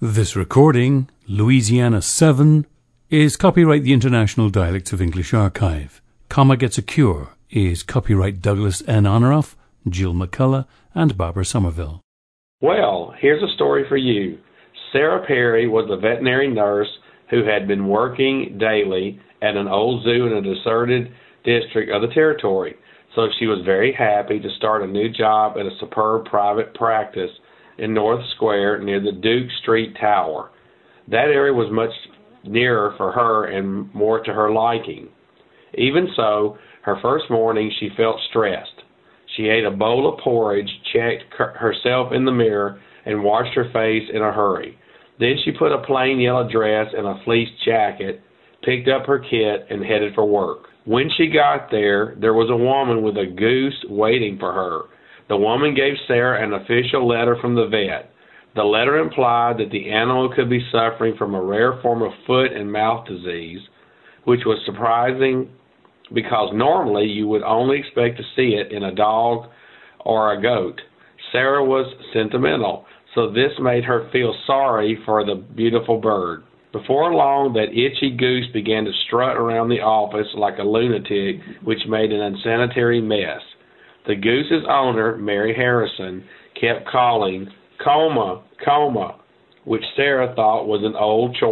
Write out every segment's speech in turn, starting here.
This recording, Louisiana 7, is copyright the International Dialects of English Archive. Comma Gets a Cure is copyright Douglas N. Honoraff, Jill McCullough, and Barbara Somerville. Well, here's a story for you. Sarah Perry was a veterinary nurse who had been working daily at an old zoo in a deserted district of the territory. So she was very happy to start a new job at a superb private practice in North Square near the Duke Street Tower. That area was much nearer for her and more to her liking. Even so, her first morning she felt stressed. She ate a bowl of porridge, checked herself in the mirror, and washed her face in a hurry. Then she put a plain yellow dress and a fleece jacket, picked up her kit, and headed for work. When she got there was a woman with a goose waiting for her. The woman gave Sarah an official letter from the vet. The letter implied that the animal could be suffering from a rare form of foot and mouth disease, which was surprising because normally you would only expect to see it in a dog or a goat. Sarah was sentimental, so this made her feel sorry for the beautiful bird. Before long, that itchy goose began to strut around the office like a lunatic, which made an unsanitary mess. The goose's owner, Mary Harrison, kept calling, "Coma, Coma," which Sarah thought was an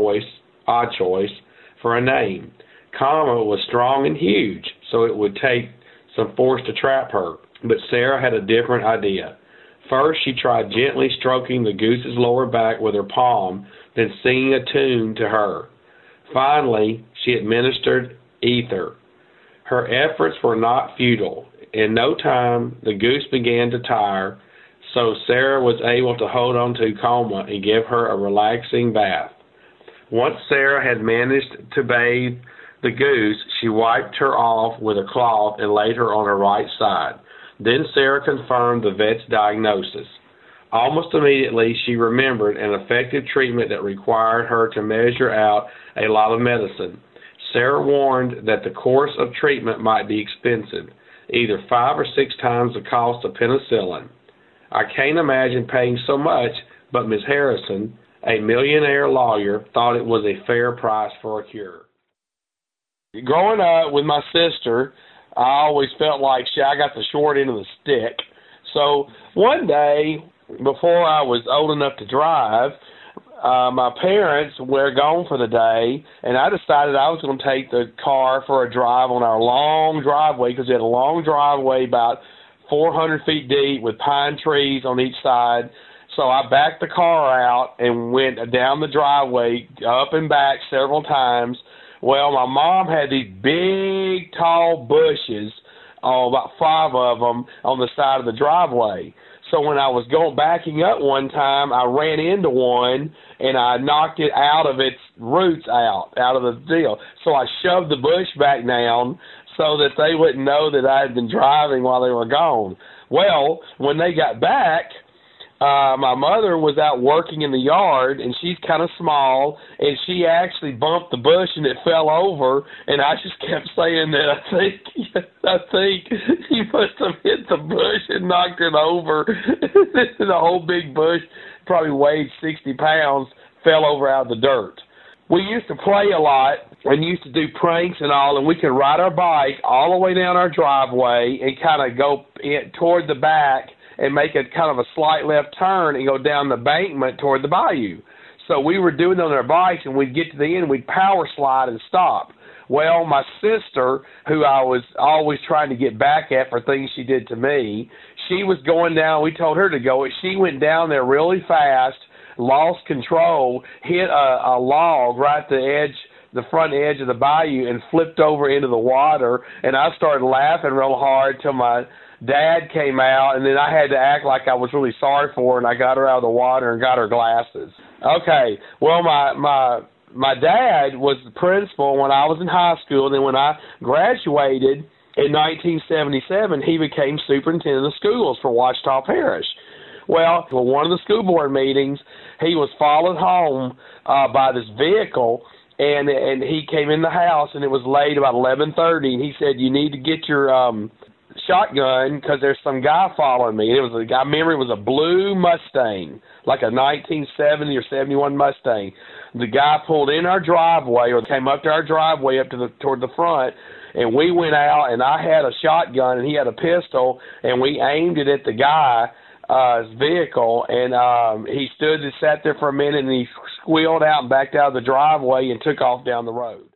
odd choice for a name. Coma was strong and huge, so it would take some force to trap her. But Sarah had a different idea. First, she tried gently stroking the goose's lower back with her palm, then singing a tune to her. Finally, she administered ether. Her efforts were not futile. In no time, the goose began to tire, so Sarah was able to hold on to Coma and give her a relaxing bath. Once Sarah had managed to bathe the goose, she wiped her off with a cloth and laid her on her right side. Then Sarah confirmed the vet's diagnosis. Almost immediately, she remembered an effective treatment that required her to measure out a lot of medicine. Sarah warned that the course of treatment might be expensive, either 5 or 6 times the cost of penicillin. I can't imagine paying so much, but Ms. Harrison, a millionaire lawyer, thought it was a fair price for a cure. Growing up with my sister, I always felt like I got the short end of the stick. So one day, before I was old enough to drive, my parents were gone for the day, and I decided I was going to take the car for a drive on our long driveway, because we had a long driveway about 400 feet deep with pine trees on each side. So I backed the car out and went down the driveway, up and back several times. Well, my mom had these big, tall bushes, about 5 of them, on the side of the driveway. So when I was backing up one time, I ran into one, and I knocked it out of its roots out of the deal. So I shoved the bush back down so that they wouldn't know that I had been driving while they were gone. Well, when they got back, my mother was out working in the yard, and she's kind of small, and she actually bumped the bush, and it fell over, and I just kept saying that I think you must have hit the bush and knocked it over. The whole big bush, probably weighed 60 pounds, fell over out of the dirt. We used to play a lot and used to do pranks and all, and we could ride our bike all the way down our driveway and kind of go toward the back and make a kind of a slight left turn and go down the embankment toward the bayou. So we were doing it on our bikes, and we'd get to the end, we'd power slide and stop. Well, my sister, who I was always trying to get back at for things she did to me, she was going down, we told her to go, she went down there really fast, lost control, hit a log right at the front edge of the bayou, and flipped over into the water, and I started laughing real hard till my Dad came out, and then I had to act like I was really sorry for her, and I got her out of the water and got her glasses. Okay, well, my dad was the principal when I was in high school, and then when I graduated in 1977, he became superintendent of schools for Ouachita Parish. Well, for one of the school board meetings, he was followed home by this vehicle, and he came in the house, and it was late about 11:30, and he said, "You need to get your shotgun because there's some guy following me. I remember it was a blue Mustang, like a 1970 or 71 Mustang. The guy pulled in our driveway, or came up to our driveway toward the front, and we went out, and I had a shotgun, and he had a pistol, and we aimed it at the guy's vehicle, and he stood and sat there for a minute, and he squealed out and backed out of the driveway and took off down the road.